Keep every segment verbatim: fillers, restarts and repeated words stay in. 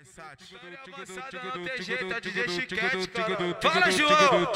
Não tem jeito, é D J Chiquete, caralho. Fala, João!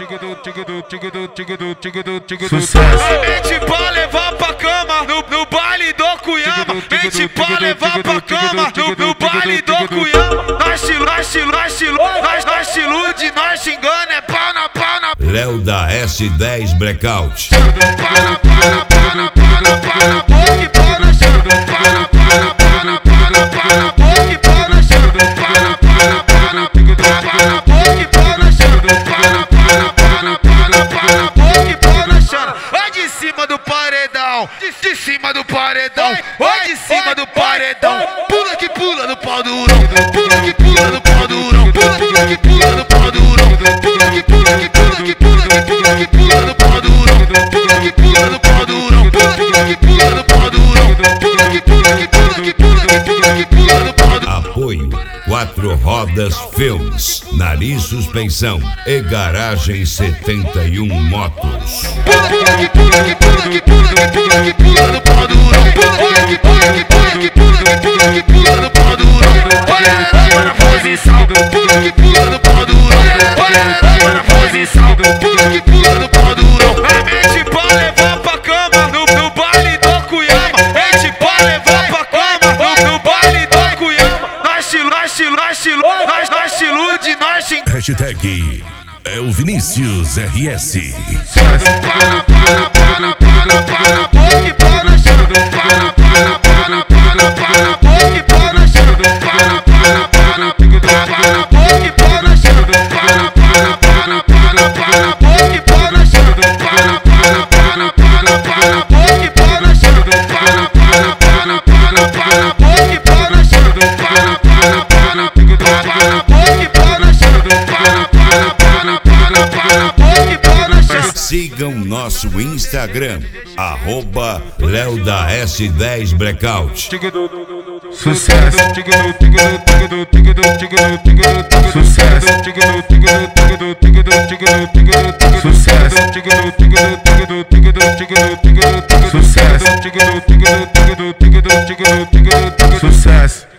Sucesso! Mente pra levar pra cama no, no baile do Cuyama. Mente pra levar pra cama no, no baile do Cuyama. Nós estilo, nós estilo, nós estilo, nós, nós estilo de nós xingando é pau na pau na. Léo da S dez Blackout. Pau na pau na pau na pau na pau na boca e pau na chão. Pau na pau na pau na pau na pau na boca e pau na chão. Pau na pau na pau na pau na boca e pau na chão. Pau na pau na pau na pau na pau na boca e pau na chão. Vai de cima do paredão, de, de cima do paredão, vai de cima do paredão. Pula que pula no pau durão, pula que pula no pau durão, pula, pula que pula no pau durão, pula que pula que pula que pula que pula que pula no pau durão, pula que pula no pau durão, pula, pula que pula no pau durão, pula que pula que pula que pula que pula que pula no pau durão. Apoio Quatro Rodas Filmes, Nariz Suspensão e Garagem setenta e um Motos. Pula, pula que pula que pula que pula que pula que pula no pau durão, pula que pula que pula que pula que pula que pula no pau durão. Olha na posição, pula que pula no pau durão. Olha na posição, pula que pula no pau durão. É mente pra levar pra cama no, no baile do Cuyama. Mente pra levar pra cama no, no baile do Cuyama. Nós estilo, nós estilo, nós estilo, nós, nós estilo de nós xing. Hashtag é o Vinícius R S. Para, para, para, para, para, boca e pau na chão. Para, para, para, para, para, boca e pau na chão. Para, para, para, para, boca e pau na chão. Para, para, para, para, para, boca e pau na chão. Para, para, para, para, para, boca e pau na chão. Para, para, para, para, para, boca e pau na chão. Para, para, para, para, boca e pau na chão. Para, para, para, para, para, boca e pau na chão. Sigam nosso Instagram, arroba Léo da S dez Blackout. Sucesso! Sucesso! Sucesso! Sucesso! Sucesso!